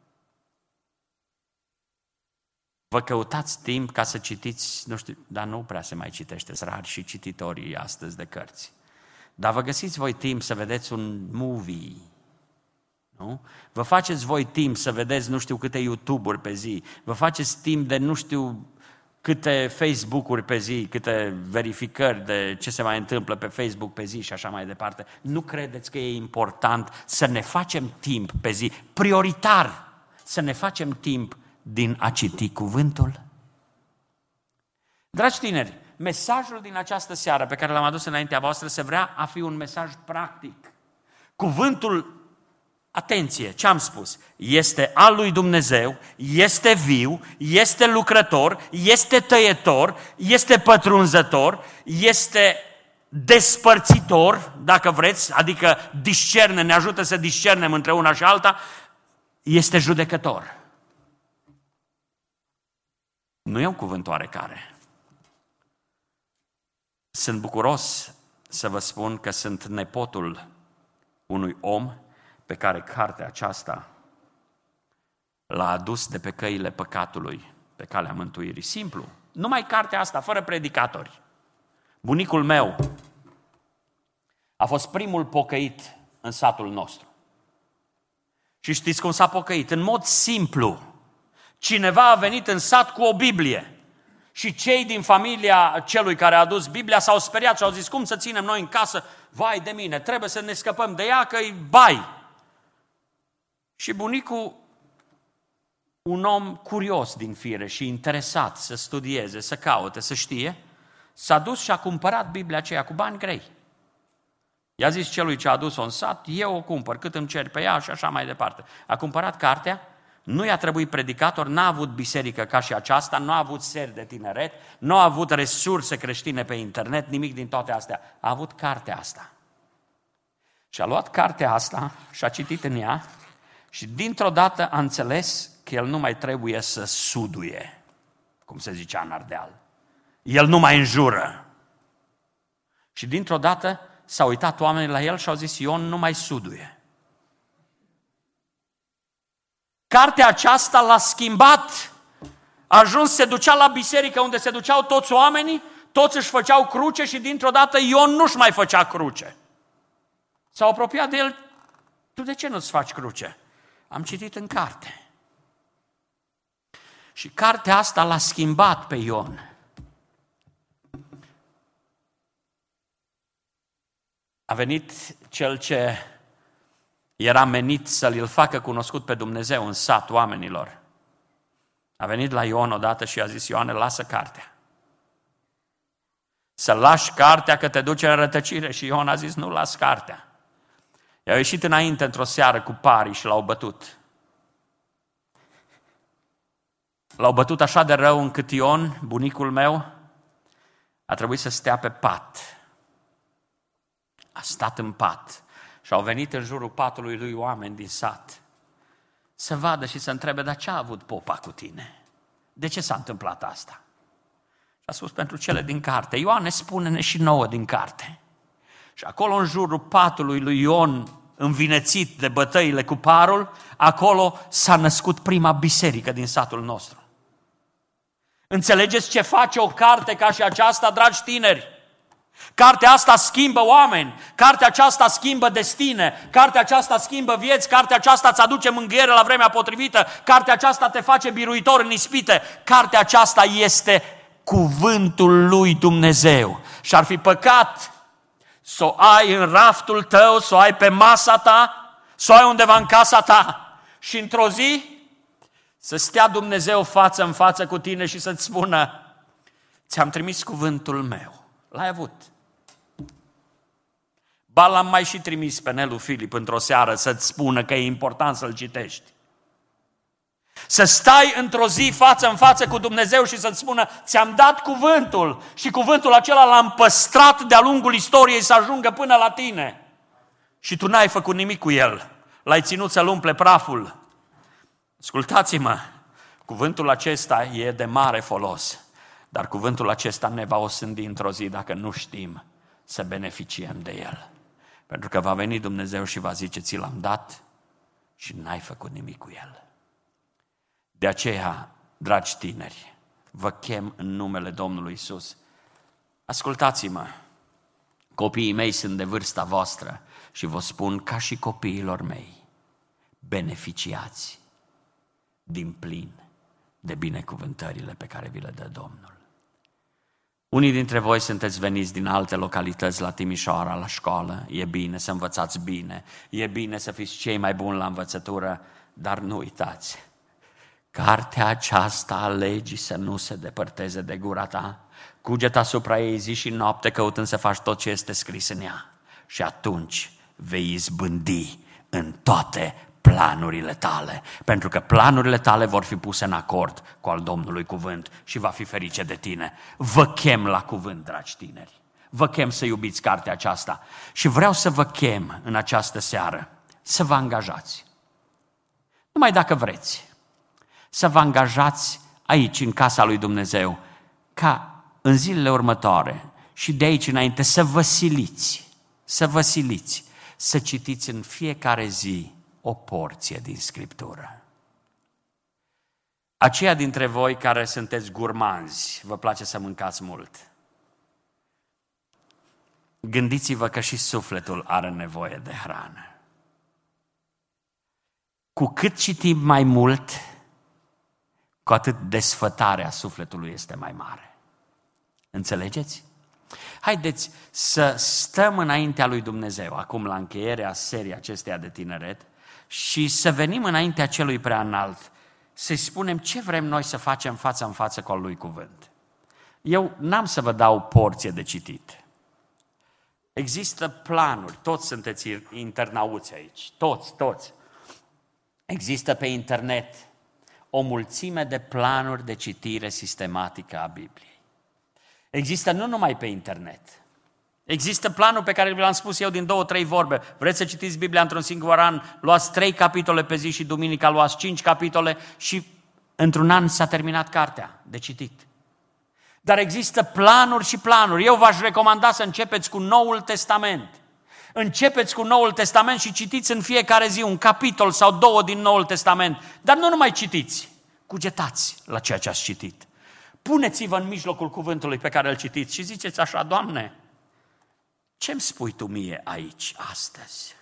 Vă căutați timp ca să citiți, nu știu, dar nu prea se mai citește, sunt rari și cititorii astăzi de cărți. Dar vă găsiți voi timp să vedeți un movie, nu? Vă faceți voi timp să vedeți nu știu câte YouTube-uri pe zi, vă faceți timp de nu știu câte Facebook-uri pe zi, câte verificări de ce se mai întâmplă pe Facebook pe zi și așa mai departe. Nu credeți că e important să ne facem timp pe zi, prioritar, să ne facem timp din a citi cuvântul? Dragi tineri, mesajul din această seară pe care l-am adus înaintea voastră se vrea a fi un mesaj practic. Cuvântul, atenție, ce am spus, este al lui Dumnezeu, este viu, este lucrător, este tăietor, este pătrunzător, este despărțitor, dacă vreți, adică discerne, ne ajută să discernem între una și alta, este judecător. Nu e un cuvânt oarecare. Sunt bucuros să vă spun că sunt nepotul unui om pe care cartea aceasta l-a adus de pe căile păcatului, pe calea mântuirii. Simplu. Numai cartea asta, fără predicatori. Bunicul meu a fost primul pocăit în satul nostru. Și știți cum s-a pocăit? În mod simplu. Cineva a venit în sat cu o Biblie și cei din familia celui care a adus Biblia s-au speriat și au zis, cum să ținem noi în casă? Vai de mine, trebuie să ne scăpăm de ea că-i bai. Și bunicul, un om curios din fire și interesat să studieze, să caute, să știe, s-a dus și a cumpărat Biblia aceea cu bani grei. I-a zis celui ce a adus-o în sat, eu o cumpăr, cât îmi ceri pe ea și așa mai departe. A cumpărat cartea, nu i-a trebuit predicator, n-a avut biserică ca și aceasta, nu a avut seri de tineret, nu a avut resurse creștine pe internet, nimic din toate astea. A avut cartea asta. Și a luat cartea asta și a citit în ea și dintr-o dată a înțeles că el nu mai trebuie să suduie, cum se zicea în Ardeal. El nu mai înjură. Și dintr-o dată s-au uitat oamenii la el și au zis, Ion nu mai suduie. Cartea aceasta l-a schimbat. A ajuns, se ducea la biserică unde se duceau toți oamenii, toți își făceau cruce și dintr-o dată Ion nu-și mai făcea cruce. S-au apropiat de el, tu de ce nu-ți faci cruce? Am citit în carte. Și cartea asta l-a schimbat pe Ion. A venit cel ce era menit să-l facă cunoscut pe Dumnezeu în sat oamenilor. A venit la Ion odată și a zis, Ioane, lasă cartea. Să lași cartea că te duce în rătăcire. Și Ion a zis, nu las cartea. I-au ieșit înainte într-o seară cu parii și l-au bătut. L-au bătut așa de rău încât Ion, bunicul meu, a trebuit să stea pe pat. A stat în pat și au venit în jurul patului lui oameni din sat să vadă și să întrebe, dar ce a avut popa cu tine? De ce s-a întâmplat asta? Și a spus, pentru cele din carte. Ioane, spune-ne și nouă din carte. Și acolo în jurul patului lui Ion, învinețit de bătăile cu parul, acolo s-a născut prima biserică din satul nostru. Înțelegeți ce face o carte ca și aceasta, dragi tineri? Cartea asta schimbă oameni, cartea aceasta schimbă destine, cartea aceasta schimbă vieți, cartea aceasta îți aduce mângâiere la vremea potrivită, cartea aceasta te face biruitor în ispite, cartea aceasta este cuvântul lui Dumnezeu. Și ar fi păcat să o ai în raftul tău, să o ai pe masa ta, să o ai undeva în casa ta și într-o zi să stea Dumnezeu față în față cu tine și să-ți spună, ți-am trimis cuvântul meu. L-ai avut. Ba l-am mai și trimis pe Nelu Filip într-o seară să-ți spună că e important să-l citești. Să stai într-o zi față în față cu Dumnezeu și să-ți spună, ți-am dat cuvântul și cuvântul acela l-am păstrat de-a lungul istoriei să ajungă până la tine. Și tu n-ai făcut nimic cu el. L-ai ținut să-l umple praful. Ascultați-mă, cuvântul acesta e de mare folos, dar cuvântul acesta ne va osândi într-o zi dacă nu știm să beneficiem de el. Pentru că va veni Dumnezeu și va zice, ți l-am dat și n-ai făcut nimic cu el. De aceea, dragi tineri, vă chem în numele Domnului Iisus. Ascultați-mă, copiii mei sunt de vârsta voastră și vă spun ca și copiilor mei, beneficiați din plin de binecuvântările pe care vi le dă Domnul. Unii dintre voi sunteți veniți din alte localități la Timișoara, la școală, e bine să învățați bine, e bine să fiți cei mai buni la învățătură, dar nu uitați, cartea aceasta a legii să nu se depărteze de gura ta, cuget asupra ei zi și noapte căutând să faci tot ce este scris în ea și atunci vei izbândi în toate planurile tale, pentru că planurile tale vor fi puse în acord cu al Domnului cuvânt și va fi ferice de tine. Vă chem la cuvânt, dragi tineri. Vă chem să iubiți cartea aceasta și vreau să vă chem în această seară să vă angajați. Numai dacă vreți, să vă angajați aici, în casa lui Dumnezeu, ca în zilele următoare și de aici înainte să vă siliți, să citiți în fiecare zi o porție din Scriptură. Aceia dintre voi care sunteți gurmanzi, vă place să mâncați mult. Gândiți-vă că și sufletul are nevoie de hrană. Cu cât citim mai mult, cu atât desfătarea sufletului este mai mare. Înțelegeți? Haideți să stăm înaintea lui Dumnezeu, acum la încheierea seriei acesteia de tineret, și să venim înaintea celui preanalt, să-i spunem ce vrem noi să facem față în față cu al lui cuvânt. Eu n-am să vă dau porție de citit. Există planuri, toți sunteți internauți aici, toți. Există pe internet o mulțime de planuri de citire sistematică a Bibliei. Există nu numai pe internet. Există planul pe care vi-l-am spus eu din 2-3 vorbe. Vreți să citiți Biblia într-un singur an, luați 3 capitole pe zi și duminica luați 5 capitole și într-un an s-a terminat cartea de citit. Dar există planuri și planuri. Eu v-aș recomanda să începeți cu Noul Testament. Începeți cu Noul Testament și citiți în fiecare zi un capitol sau 2 din Noul Testament. Dar nu numai citiți, cugetați la ceea ce ați citit. Puneți-vă în mijlocul cuvântului pe care îl citiți și ziceți așa: Doamne, ce-mi spui Tu mie aici astăzi?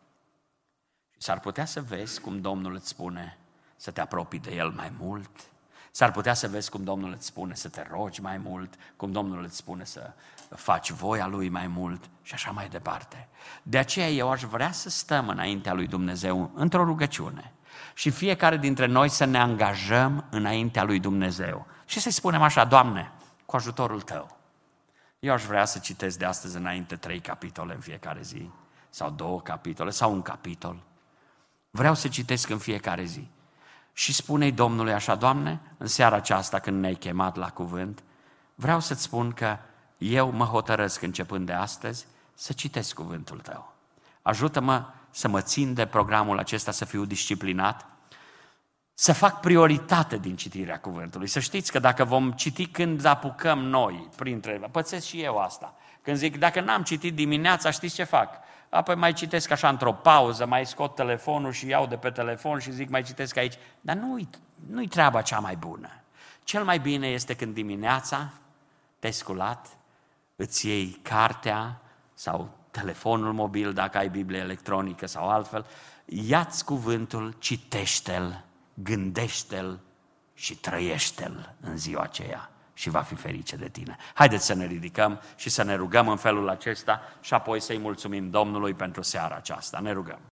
S-ar putea să vezi cum Domnul îți spune să te apropii de El mai mult. S-ar putea să vezi cum Domnul îți spune să te rogi mai mult, cum Domnul îți spune să faci voia Lui mai mult și așa mai departe. De aceea eu aș vrea să stăm înaintea lui Dumnezeu într-o rugăciune și fiecare dintre noi să ne angajăm înaintea lui Dumnezeu și să-i spunem așa: Doamne, cu ajutorul Tău, eu aș vrea să citesc de astăzi înainte 3 capitole în fiecare zi, sau 2 capitole, sau un capitol. Vreau să citesc în fiecare zi. Și spune-i Domnului așa: Doamne, în seara aceasta când ne-ai chemat la cuvânt, vreau să-ți spun că eu mă hotărăsc începând de astăzi să citesc cuvântul Tău. Ajută-mă să mă țin de programul acesta, să fiu disciplinat, să fac prioritate din citirea cuvântului. Să știți că dacă vom citi când apucăm noi, pățesc și eu asta. Când zic, dacă n-am citit dimineața, știți ce fac? Apoi mai citesc așa într-o pauză, mai scot telefonul și iau de pe telefon și zic, mai citesc aici. Dar nu-i treaba cea mai bună. Cel mai bine este când dimineața te-ai sculat, îți iei cartea sau telefonul mobil, dacă ai Biblie electronică sau altfel, ia-ți cuvântul, citește-l, gândește-l și trăiește-l în ziua aceea și va fi ferice de tine. Haideți să ne ridicăm și să ne rugăm în felul acesta și apoi să-i mulțumim Domnului pentru seara aceasta. Ne rugăm.